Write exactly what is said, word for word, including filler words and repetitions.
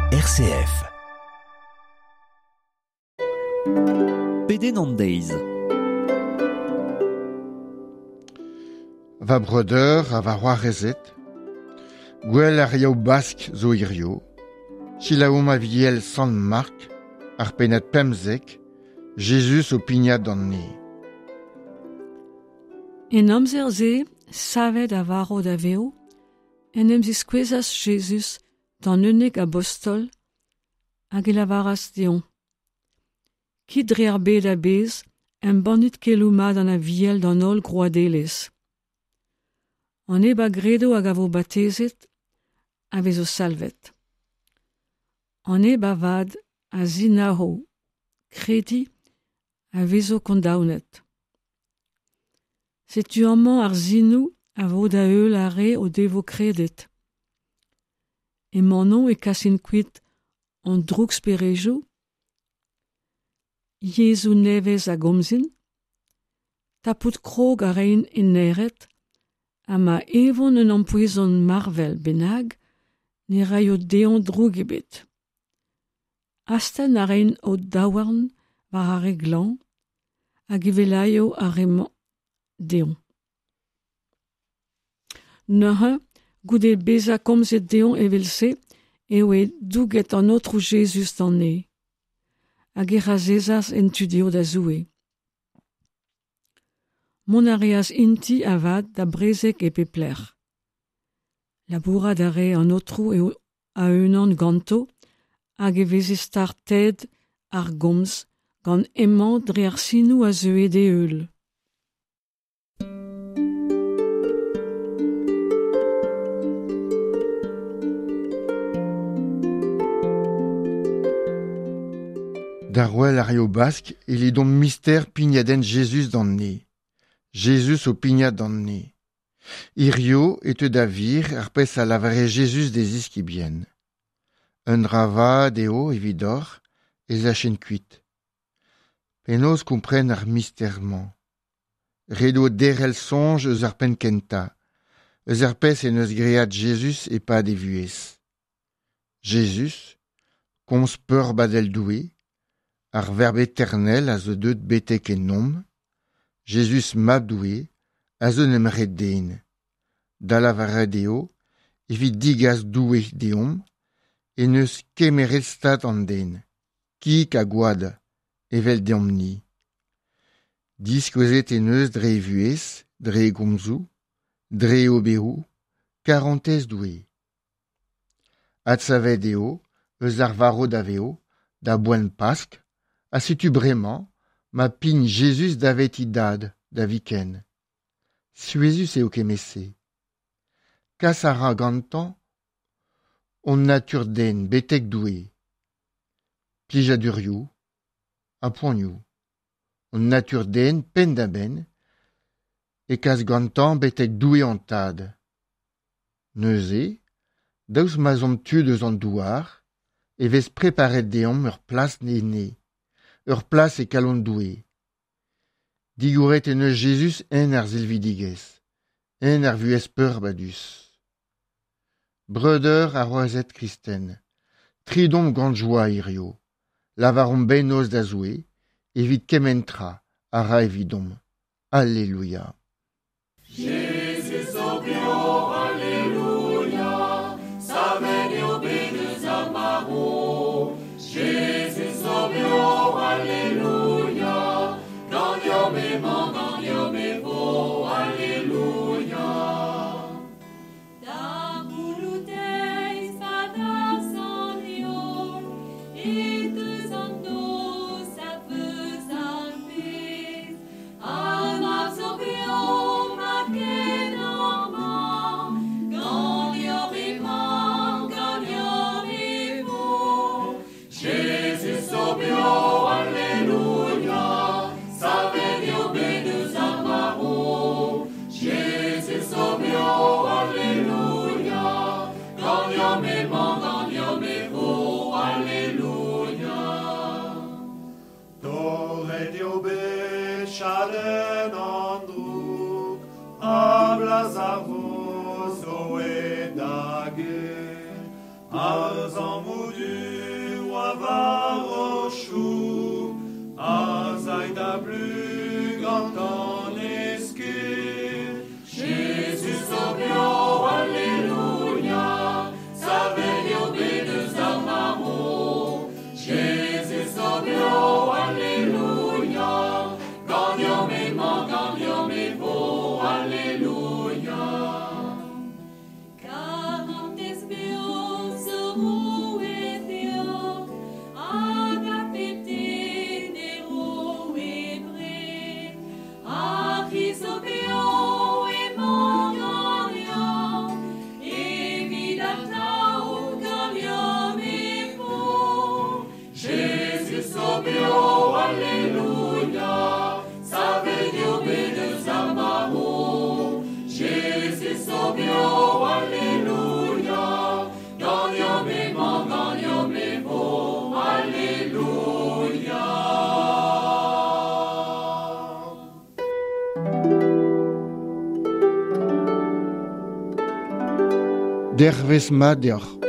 R C F. Peden an deiz. Va breder a va roarezet, gwell ar yaou bask zo irio, chilaoum a viel Sant Mark, ar pennet pemzek, Jesus o pignat d'an ne. En amzer ze, savet a varo da veo, en em ziskwezas Jesus d'an unnek apostol, hag e lavaras deon. Kit dre ar bet a bez, en banit kelouma d'an a viel d'an ol groadelez. An eba gredo hag a vo batezet, a vezo salvet. An eba vad a zinaho, kredi, a vezo kondaounet. Setu amman ar zinou a vo da eul a re o devo kredet. E manon e kasin kuit an drouks perejou, Jesu nevez a gomzin, tapout krog a rein en neret, ha ma evon un empoezon marvel benag, ne rai o deon droug ebet. Asten a rein o daouarn war a reglan, hag evelaio a reman deon. Neuze, goude beza komzet deon evelse, eo e douget an otrou Jesus d'an ne, hag e razezas en tudio da zoue. Mon areas inti avad da brezek e pepler. Laboura da re an otrou eo a unan ganto, hag e veze star ted ar gomz, gant emman dre ar sinou a zeue de eul. D'ar ouel ar yaou bask, il est donc mystère pignaden Jesus d'an ne. Jesus o pignat d'an ne. Irio et te davir ar pez a lavare Jesus des iskibien. Un rava deo evidor, ez a chen kuit. Penaos kompren ar mystèrman. Redo derel sonj eus ar pen kenta, eus ar pez en eus great Jesus e pa de vuez. Jesus, komz peur badel doue, ar verbe éternel a zo deut betek en nom, Jesus mab doue, a zo nemret den. Da lavare deo, evit digaz doue deom, en eus kemerel stad an den. Kik a gwad, evel deom ni. Diskozet en eus dre vuez, dre gomzou, dre oberou, karantez doue. Ad savet deo, eus ar varo da veo, da boan pask, a setu bremañ, ma pign Jesus davet i dad, da viken. Suezus eo kemese. Kas a ra gantan, on natur den betek doue. Plijadurioù, a poanioù. On natur den pen da ben, e kas gantan betek doue an tad. Neuze, daoust ma zomp tu deus an douar, e vez preparet deom ur plas ne ne. Ur plas e kalon doue. Digouret en eus Jesus en ar zilvidigez, en ar vuez peur badus. Breder a roazet kristen, tridom gant joa irio, lavarom ben oz da zoue, evit kementra, a ra evidom. Alleluia. Jesus o bio, alleluia, savet eo beneus amaro. Jesus o bio, alleluia, gant yom e man, gant yom e vo, alleluia. Da boulouteiz padar san eo, et eus an do sa feuz ar pez, an ar zo bio ma ken an man, gant yor e man, gant yor e vo. Jesus o bio, alleluia, savet eo beneus amaro. Jesus o bio, alleluia, gant yom e man, gant yom e vo, alleluia. Doret eo bet chaden an droug, a blaz ar voz o e da ge, Az amudu wavaroshu, az aida plus gantan escu. Jésus sobio, alléluia, saverio bedes amaro. Jésus sobio, alléluia, gagnons mes mains, gagnons mes beaux, alléluia. Quarantes beos ruetio, agapete nero ebre, achisobio e monganio, evidentao ganniam e po. Jésus sobio, alléluia, saverio bedes amaro. Jésus sobio, alléluia, gagnons mes mains, gagnons mes beaux, alléluia. Derves Mader.